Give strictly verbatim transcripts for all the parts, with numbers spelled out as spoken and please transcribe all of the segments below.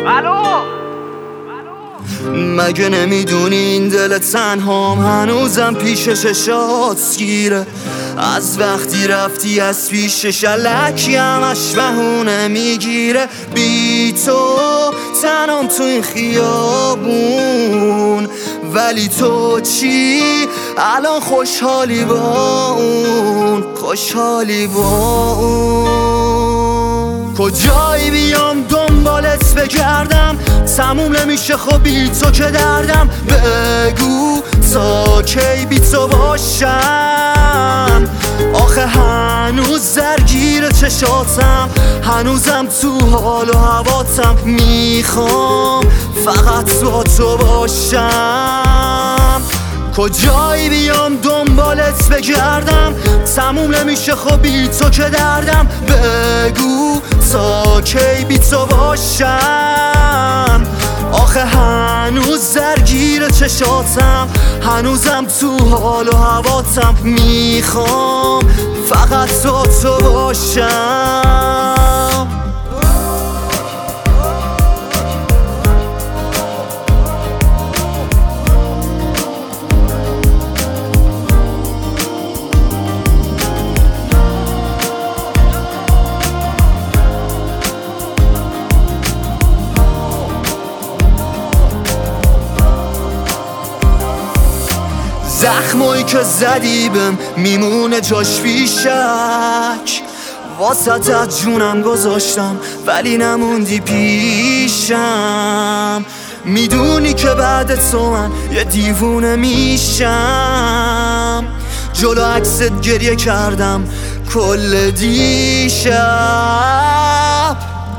مگه نمیدونی این دل تنهام هنوزم پیش چشات گیره؟ از وقتی رفتی از پیشش الکی همش بهونه میگیره. بی تو تنام تو این خیابون، ولی تو چی؟ الان خوشحالی با اون، خوشحالی با اون. کجایی بیام دنبالت بگردم؟ تموم نمیشه خب بی تو که دردم. بگو تا کی بی تو باشم؟ آخه هنوز درگیر چشاتم، هنوزم تو حال و هواتم. میخوام فقط با تو باشم. کجایی بیام دنبالت بگردم؟ تموم نمیشه خب بی تو که دردم. بگو تا کی بی تو باشم؟ آخه هنوز درگیر چشاتم، هنوزم تو حال و هواتم. میخوام فقط با تو باشم. زخمایی که زدی بهم میمونه جاش بیشک. واسطت جونم گذاشتم ولی نموندی پیشم. میدونی که بعد تو من یه دیوونه میشم. جلو عکست گریه کردم کل دیشب.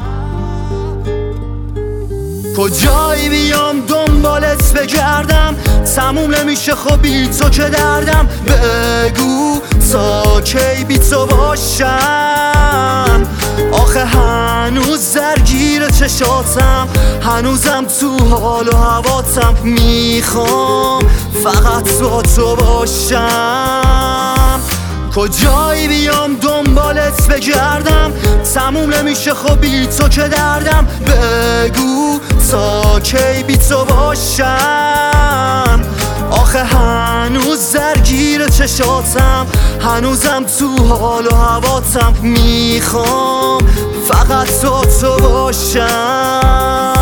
کجایی بیام دنبالت بگردم؟ تموم نمیشه خب بی تو که دردم. بگو تا کی بی تو باشم؟ آخه هنوز درگیر چشاتم، هنوزم تو حال و هواتم. میخوام فقط با تو باشم. کجایی بیام دنبالت بگردم؟ تموم نمیشه خب بی تو که دردم. بگو تا کی بی تو باشم؟ آخه هنوز درگیر چشاتم، هنوزم تو حال و هواتم. میخوام فقط با تو باشم.